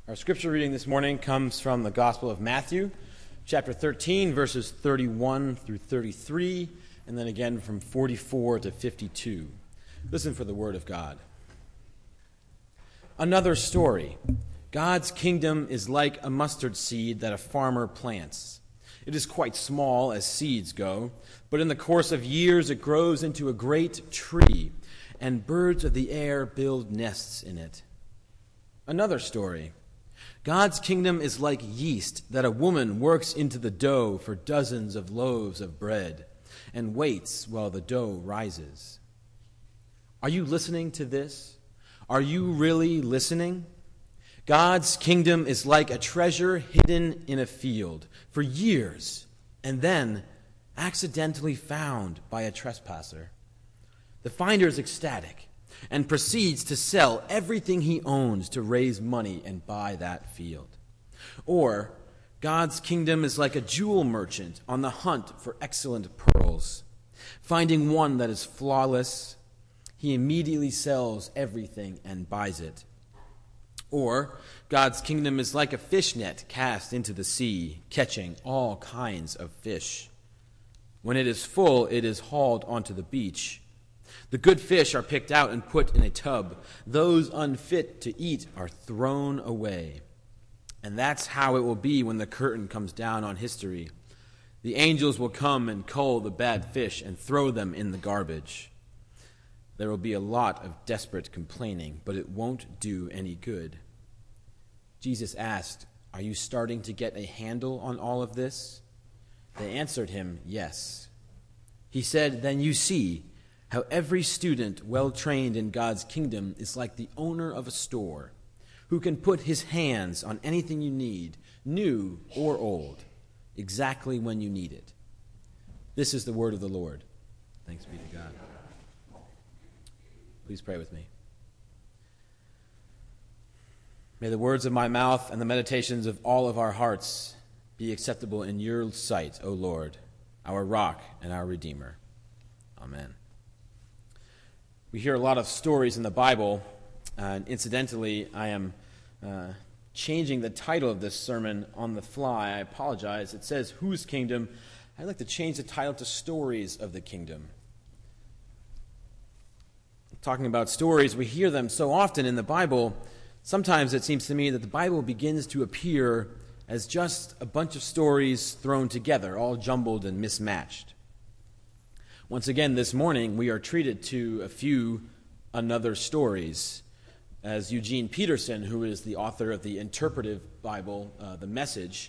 Our scripture reading this morning comes from the Gospel of Matthew, chapter 13, verses 31 through 33, and then again from 44 to 52. Listen for the word of God. Another story. God's kingdom is like a mustard seed that a farmer plants. It is quite small as seeds go, but in the course of years it grows into a great tree, and birds of the air build nests in it. Another story. God's kingdom is like yeast that a woman works into the dough for dozens of loaves of bread and waits while the dough rises. Are you listening to this? Are you really listening? God's kingdom is like a treasure hidden in a field for years and then accidentally found by a trespasser. The finder is ecstatic and proceeds to sell everything he owns to raise money and buy that field. Or, God's kingdom is like a jewel merchant on the hunt for excellent pearls. Finding one that is flawless, he immediately sells everything and buys it. Or, God's kingdom is like a fish net cast into the sea, catching all kinds of fish. When it is full, it is hauled onto the beach. The good fish are picked out and put in a tub. Those unfit to eat are thrown away. And that's how it will be when the curtain comes down on history. The angels will come and cull the bad fish and throw them in the garbage. There will be a lot of desperate complaining, but it won't do any good. Jesus asked, "Are you starting to get a handle on all of this?" They answered him, "Yes." He said, "Then you see how every student well-trained in God's kingdom is like the owner of a store, who can put his hands on anything you need, new or old, exactly when you need it." This is the word of the Lord. Thanks be to God. Please pray with me. May the words of my mouth and the meditations of all of our hearts be acceptable in your sight, O Lord, our rock and our Redeemer. Amen. We hear a lot of stories in the Bible, and incidentally, I am changing the title of this sermon on the fly. I apologize. It says, "Whose Kingdom?" I'd like to change the title to "Stories of the Kingdom." Talking about stories, we hear them so often in the Bible. Sometimes it seems to me that the Bible begins to appear as just a bunch of stories thrown together, all jumbled and mismatched. Once again, this morning, we are treated to a few another stories, as Eugene Peterson, who is the author of the interpretive Bible, The Message,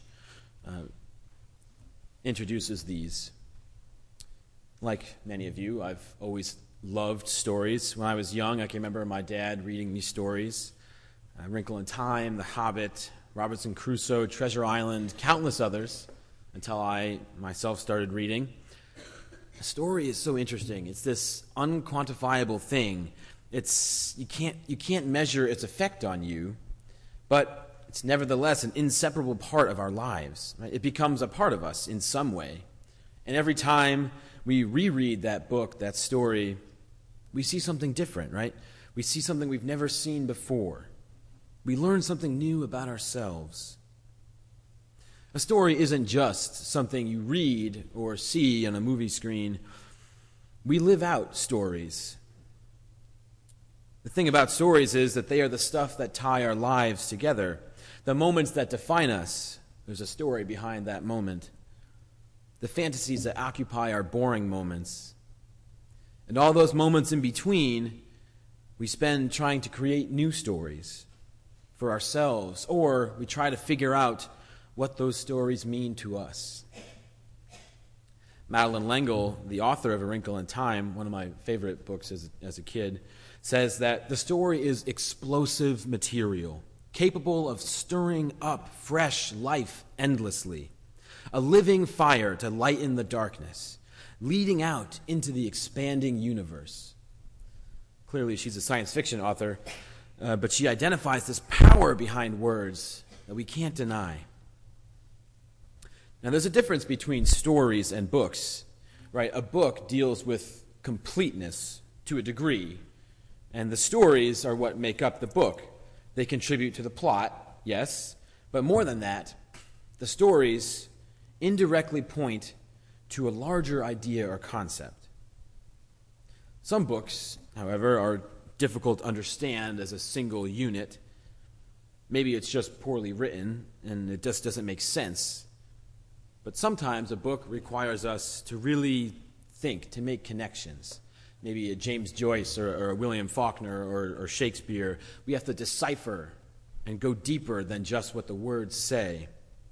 introduces these. Like many of you, I've always loved stories. When I was young, I can remember my dad reading me stories. Wrinkle in Time, The Hobbit, Robinson Crusoe, Treasure Island, countless others, until I myself started reading. A story is so interesting. It's this unquantifiable thing. You can't measure its effect on you, but it's nevertheless an inseparable part of our lives. Right? It becomes a part of us in some way. And every time we reread that book, that story, we see something different, right? We see something we've never seen before. We learn something new about ourselves. A story isn't just something you read or see on a movie screen. We live out stories. The thing about stories is that they are the stuff that tie our lives together. The moments that define us, there's a story behind that moment. The fantasies that occupy our boring moments. And all those moments in between, we spend trying to create new stories for ourselves, or we try to figure out what those stories mean to us. Madeleine L'Engle, the author of A Wrinkle in Time, one of my favorite books as a kid, says that the story is explosive material, capable of stirring up fresh life endlessly, a living fire to lighten the darkness, leading out into the expanding universe. Clearly, she's a science fiction author, but she identifies this power behind words that we can't deny. Now, there's a difference between stories and books, right? A book deals with completeness to a degree, and the stories are what make up the book. They contribute to the plot, yes, but more than that, the stories indirectly point to a larger idea or concept. Some books, however, are difficult to understand as a single unit. Maybe it's just poorly written and it just doesn't make sense. But sometimes a book requires us to really think, to make connections. Maybe a James Joyce or a William Faulkner or Shakespeare. We have to decipher and go deeper than just what the words say.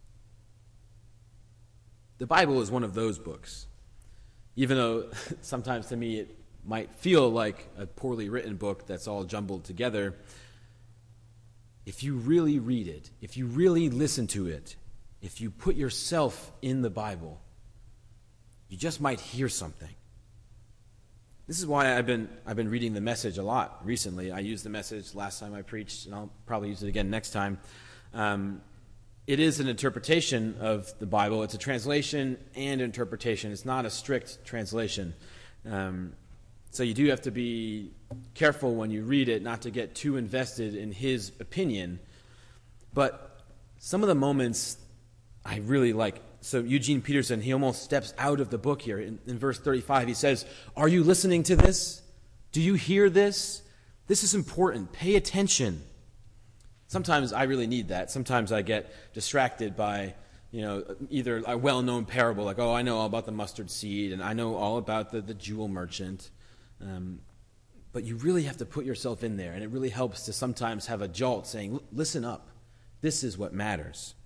The Bible is one of those books. Even though sometimes to me it might feel like a poorly written book that's all jumbled together, if you really read it, if you really listen to it, if you put yourself in the Bible, you just might hear something. This is why I've been reading the Message a lot recently. I used the Message last time I preached, and I'll probably use it again next time. It is an interpretation of the Bible. It's a translation and interpretation. It's not a strict translation. So you do have to be careful when you read it not to get too invested in his opinion. But some of the moments I really like. So Eugene Peterson, he almost steps out of the book here. In verse 35, he says, "Are you listening to this? Do you hear this? This is important. Pay attention." Sometimes I really need that. Sometimes I get distracted by, either a well-known parable, like, I know all about the mustard seed, and I know all about the jewel merchant. But you really have to put yourself in there, and it really helps to sometimes have a jolt saying, listen up. This is what matters.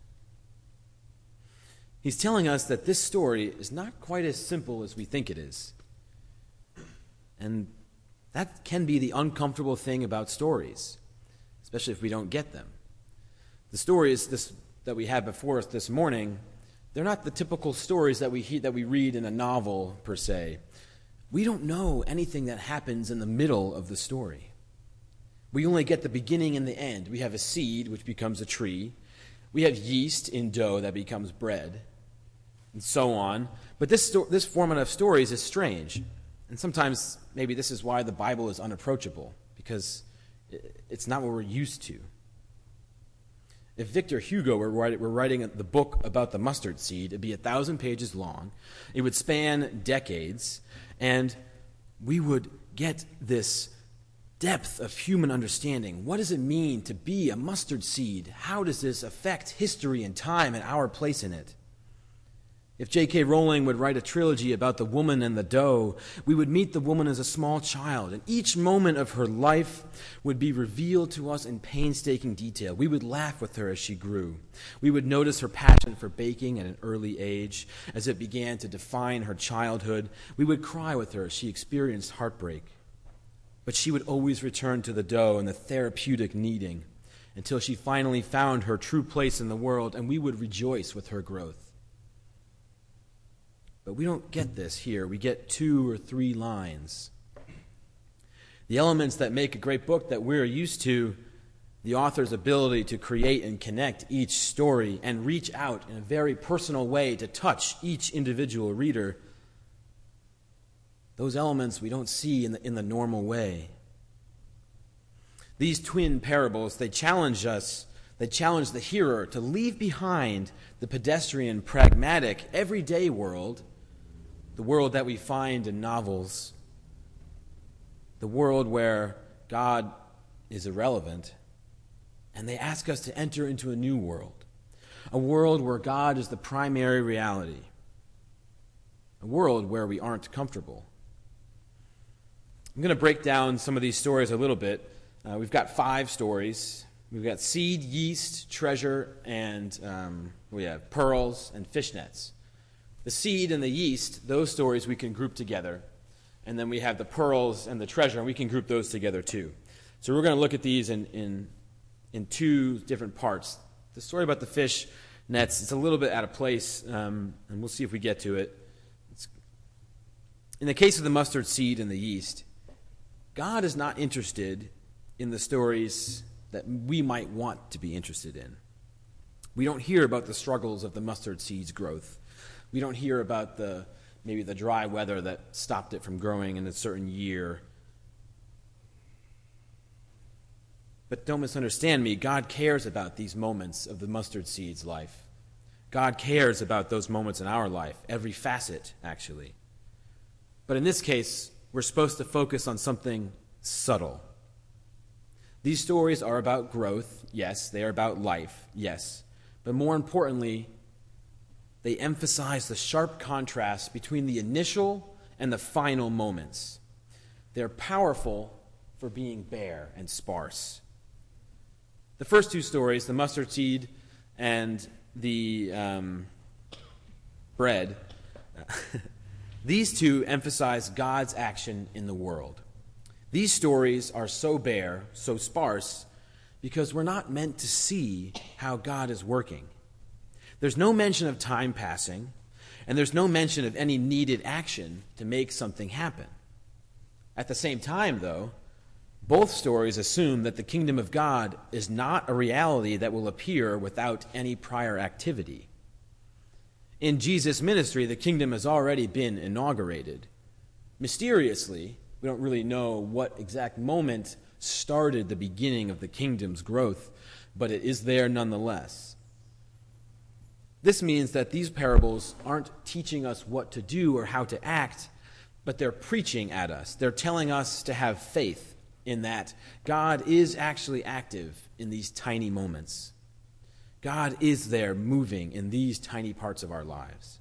He's telling us that this story is not quite as simple as we think it is. And that can be the uncomfortable thing about stories, especially if we don't get them. The stories that we have before us this morning, they're not the typical stories that we read in a novel, per se. We don't know anything that happens in the middle of the story. We only get the beginning and the end. We have a seed, which becomes a tree. We have yeast in dough that becomes bread, and so on. But this format of stories is strange. And sometimes maybe this is why the Bible is unapproachable, because it's not what we're used to. If Victor Hugo were writing the book about the mustard seed, it'd be 1,000 pages long. It would span decades, and we would get this depth of human understanding. What does it mean to be a mustard seed? How does this affect history and time and our place in it? If J.K. Rowling would write a trilogy about the woman and the dough, we would meet the woman as a small child, and each moment of her life would be revealed to us in painstaking detail. We would laugh with her as she grew. We would notice her passion for baking at an early age as it began to define her childhood. We would cry with her as she experienced heartbreak. But she would always return to the dough and the therapeutic kneading until she finally found her true place in the world, and we would rejoice with her growth. But we don't get this here. We get 2 or 3 lines. The elements that make a great book that we're used to, the author's ability to create and connect each story and reach out in a very personal way to touch each individual reader, those elements we don't see in the normal way. These twin parables, they challenge us. They challenge the hearer to leave behind the pedestrian, pragmatic, everyday world, the world that we find in novels, the world where God is irrelevant, and they ask us to enter into a new world, a world where God is the primary reality, a world where we aren't comfortable. I'm going to break down some of these stories a little bit. We've got 5 stories. We've got seed, yeast, treasure, and we have pearls and fishnets. The seed and the yeast, those stories we can group together. And then we have the pearls and the treasure, and we can group those together too. So we're going to look at these in 2 different parts. The story about the fish nets, it's a little bit out of place, and we'll see if we get to it. In the case of the mustard seed and the yeast, God is not interested in the stories that we might want to be interested in. We don't hear about the struggles of the mustard seed's growth. We don't hear about maybe the dry weather that stopped it from growing in a certain year. But don't misunderstand me. God cares about these moments of the mustard seed's life. God cares about those moments in our life, every facet, actually. But in this case, we're supposed to focus on something subtle. These stories are about growth, yes. They are about life, yes. But more importantly, they emphasize the sharp contrast between the initial and the final moments. They're powerful for being bare and sparse. The first two stories, the mustard seed and the bread, these two emphasize God's action in the world. These stories are so bare, so sparse, because we're not meant to see how God is working. There's no mention of time passing, and there's no mention of any needed action to make something happen. At the same time, though, both stories assume that the kingdom of God is not a reality that will appear without any prior activity. In Jesus' ministry, the kingdom has already been inaugurated. Mysteriously, we don't really know what exact moment started the beginning of the kingdom's growth, but it is there nonetheless. This means that these parables aren't teaching us what to do or how to act, but they're preaching at us. They're telling us to have faith in that God is actually active in these tiny moments. God is there moving in these tiny parts of our lives.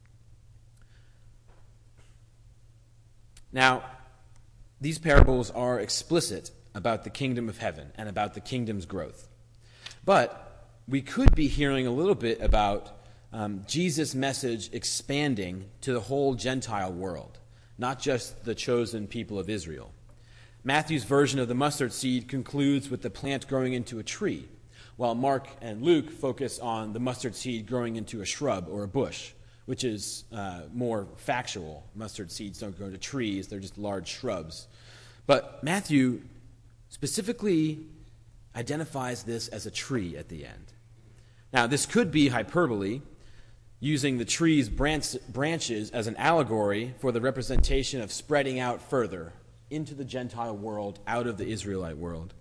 Now, these parables are explicit about the kingdom of heaven and about the kingdom's growth. But we could be hearing a little bit about Jesus' message expanding to the whole Gentile world, not just the chosen people of Israel. Matthew's version of the mustard seed concludes with the plant growing into a tree, while Mark and Luke focus on the mustard seed growing into a shrub or a bush, which is more factual. Mustard seeds don't grow into trees, they're just large shrubs. But Matthew specifically identifies this as a tree at the end. Now, this could be hyperbole, using the tree's branches as an allegory for the representation of spreading out further into the Gentile world, out of the Israelite world.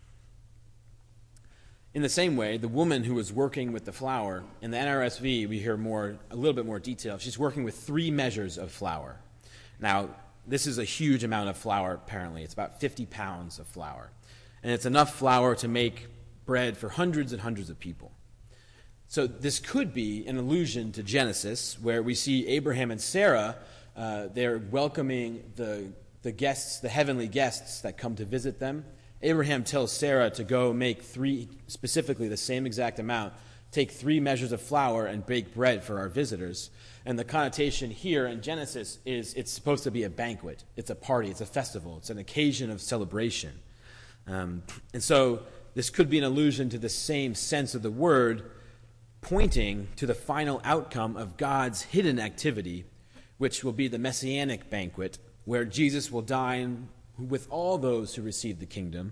In the same way, the woman who was working with the flour, in the NRSV we hear a little bit more detail. She's working with 3 measures of flour. Now, this is a huge amount of flour, apparently. It's about 50 pounds of flour. And it's enough flour to make bread for hundreds and hundreds of people. So this could be an allusion to Genesis, where we see Abraham and Sarah, they're welcoming the guests, the heavenly guests that come to visit them. Abraham tells Sarah to go make 3, specifically the same exact amount, take 3 measures of flour and bake bread for our visitors. And the connotation here in Genesis is it's supposed to be a banquet. It's a party. It's a festival. It's an occasion of celebration. And so this could be an allusion to the same sense of the word, pointing to the final outcome of God's hidden activity, which will be the messianic banquet, where Jesus will dine with all those who receive the kingdom.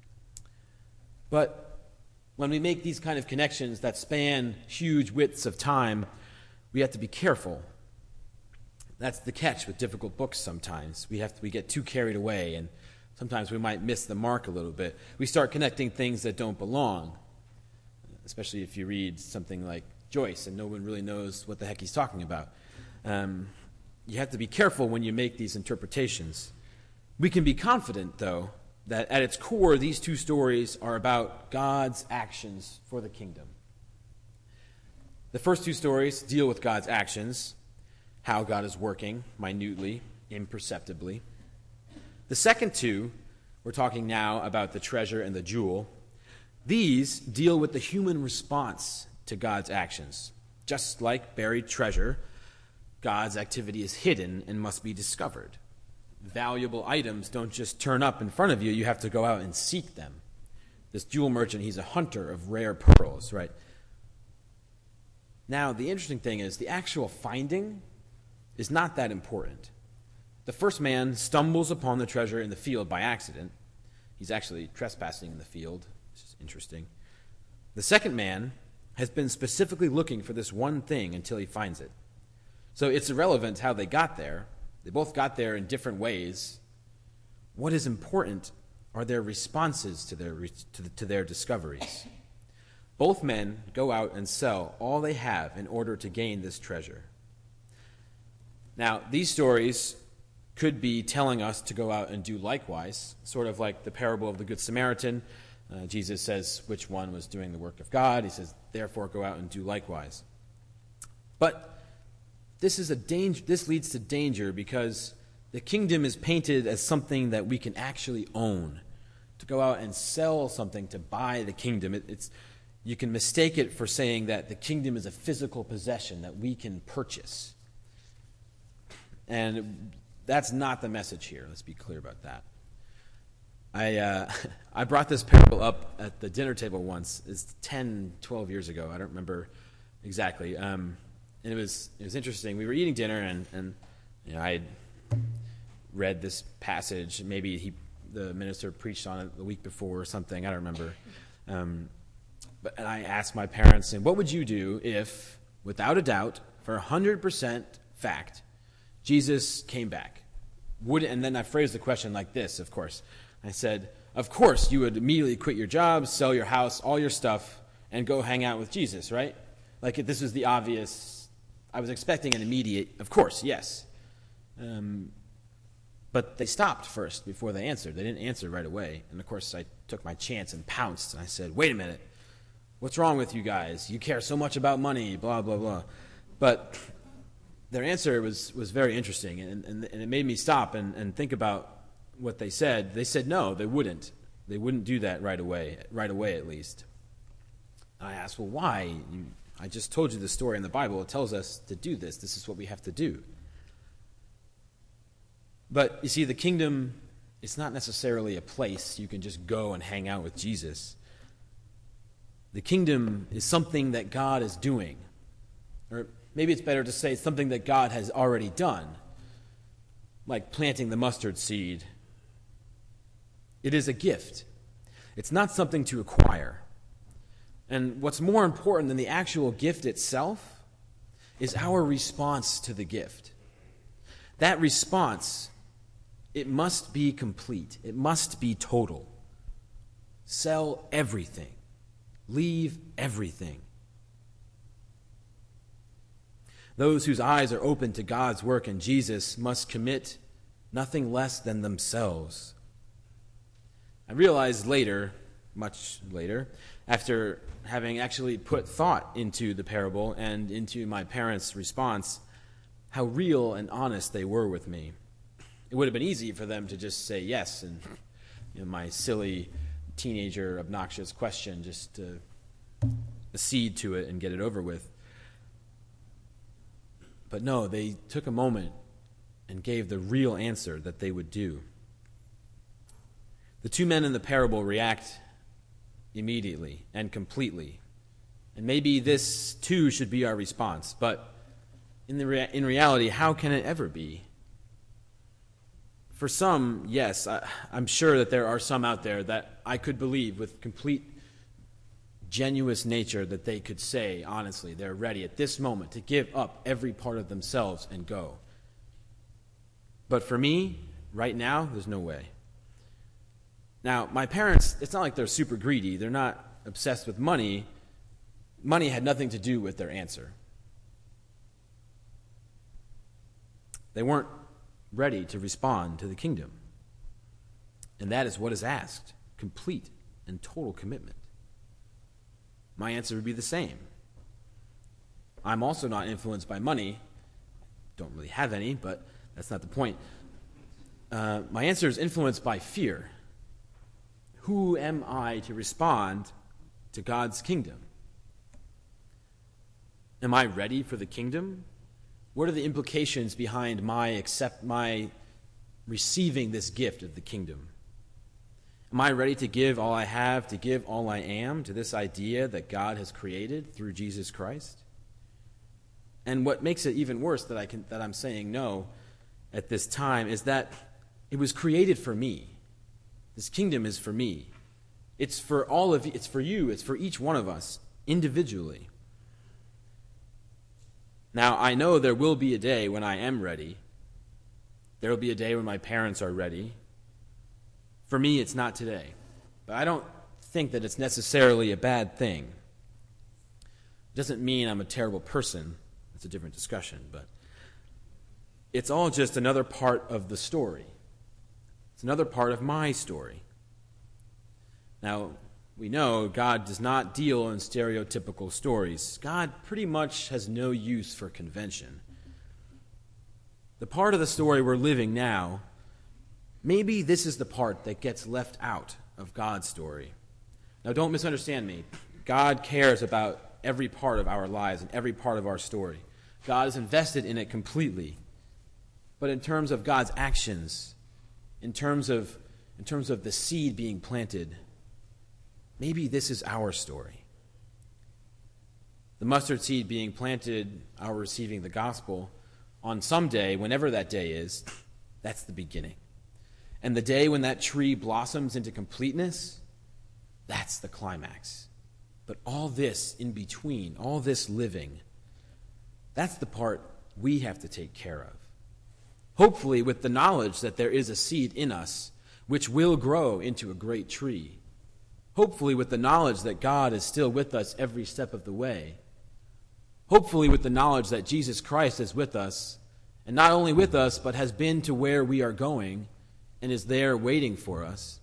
But when we make these kind of connections that span huge widths of time, we have to be careful. That's the catch with difficult books sometimes. We get too carried away, and sometimes we might miss the mark a little bit. We start connecting things that don't belong, especially if you read something like Joyce and no one really knows what the heck he's talking about. You have to be careful when you make these interpretations. We can be confident, though, that at its core, these 2 stories are about God's actions for the kingdom. The first 2 stories deal with God's actions, how God is working minutely, imperceptibly. The second 2, we're talking now about the treasure and the jewel. These deal with the human response to God's actions. Just like buried treasure, God's activity is hidden and must be discovered. Valuable items don't just turn up in front of you. You have to go out and seek them. This jewel merchant, he's a hunter of rare pearls, right? Now, the interesting thing is the actual finding is not that important. The first man stumbles upon the treasure in the field by accident. He's actually trespassing in the field, which is interesting. The second man has been specifically looking for this one thing until he finds it. So it's irrelevant how they got there. They both got there in different ways. What is important are their responses to their discoveries. Both men go out and sell all they have in order to gain this treasure. Now, these stories could be telling us to go out and do likewise, sort of like the parable of the Good Samaritan. Jesus says which one was doing the work of God. He says, therefore, go out and do likewise. But this leads to danger because the kingdom is painted as something that we can actually own. To go out and sell something to buy the kingdom, you can mistake it for saying that the kingdom is a physical possession that we can purchase. And that's not the message here. Let's be clear about that. I brought this parable up at the dinner table once. It's 10, 12 years ago. I don't remember exactly. And it was interesting. We were eating dinner, and I had read this passage. Maybe the minister preached on it the week before or something. I don't remember. And I asked my parents, what would you do if, without a doubt, for 100% fact, Jesus came back? And then I phrased the question like this, of course. I said, of course, you would immediately quit your job, sell your house, all your stuff, and go hang out with Jesus, right? Like if this was the obvious, I was expecting an immediate, of course, yes. But they stopped first before they answered. They didn't answer right away. And of course, I took my chance and pounced. And I said, wait a minute. What's wrong with you guys? You care so much about money, blah, blah, blah. But their answer was very interesting. And it made me stop and think about what they said. They said no, they wouldn't. They wouldn't do that right away at least. And I asked, well, why? I just told you the story in the Bible. It tells us to do this. This is what we have to do. But you see, the kingdom, it's not necessarily a place you can just go and hang out with Jesus. The kingdom is something that God is doing. Or maybe it's better to say something that God has already done, like planting the mustard seed. It is a gift. It's not something to acquire. And what's more important than the actual gift itself is our response to the gift. That response, it must be complete. It must be total. Sell everything. Leave everything. Those whose eyes are open to God's work in Jesus must commit nothing less than themselves. I realized later, much later, after having actually put thought into the parable and into my parents' response, how real and honest they were with me. It would have been easy for them to just say yes, and my silly teenager obnoxious question, just to accede to it and get it over with. But no, they took a moment and gave the real answer that they would do. The two men in the parable react immediately and completely. And maybe this too should be our response, but in reality, how can it ever be? For some, yes, I'm sure that there are some out there that I could believe with complete genuine nature that they could say, honestly, they're ready at this moment to give up every part of themselves and go. But for me, right now, there's no way. Now, my parents, it's not like they're super greedy. They're not obsessed with money. Money had nothing to do with their answer. They weren't ready to respond to the kingdom. And that is what is asked, complete and total commitment. My answer would be the same. I'm also not influenced by money. Don't really have any, but that's not the point. My answer is influenced by fear. Who am I to respond to God's kingdom? Am I ready for the kingdom? What are the implications behind my receiving this gift of the kingdom? Am I ready to give all I have, to give all I am to this idea that God has created through Jesus Christ? And what makes it even worse that I'm saying no at this time is that it was created for me. This kingdom is for me. It's for all of you. It's for you. It's for each one of us individually. Now, I know there will be a day when I am ready. There will be a day when my parents are ready. For me, it's not today. But I don't think that it's necessarily a bad thing. It doesn't mean I'm a terrible person. It's a different discussion. But it's all just another part of the story. It's another part of my story. Now, we know God does not deal in stereotypical stories. God pretty much has no use for convention. The part of the story we're living now, maybe this is the part that gets left out of God's story. Now, don't misunderstand me. God cares about every part of our lives and every part of our story. God is invested in it completely. But in terms of God's actions, in terms of the seed being planted, maybe this is our story. The mustard seed being planted, our receiving the gospel, on some day, whenever that day is, that's the beginning. And the day when that tree blossoms into completeness, that's the climax. But all this in between, all this living, that's the part we have to take care of. Hopefully with the knowledge that there is a seed in us which will grow into a great tree. Hopefully with the knowledge that God is still with us every step of the way. Hopefully with the knowledge that Jesus Christ is with us, and not only with us, but has been to where we are going and is there waiting for us.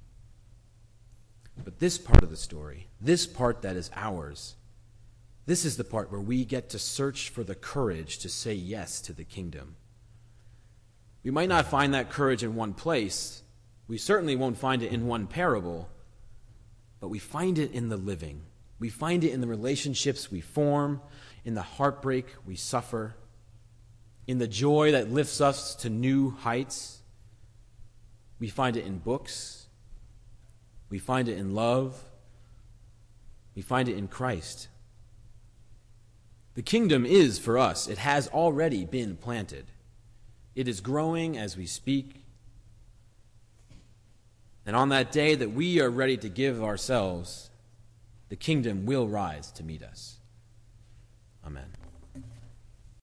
But this part of the story, this part that is ours, this is the part where we get to search for the courage to say yes to the kingdom. We might not find that courage in one place. We certainly won't find it in one parable. But we find it in the living. We find it in the relationships we form, in the heartbreak we suffer, in the joy that lifts us to new heights. We find it in books. We find it in love. We find it in Christ. The kingdom is for us. It has already been planted. It is growing as we speak. And on that day that we are ready to give ourselves, the kingdom will rise to meet us. Amen.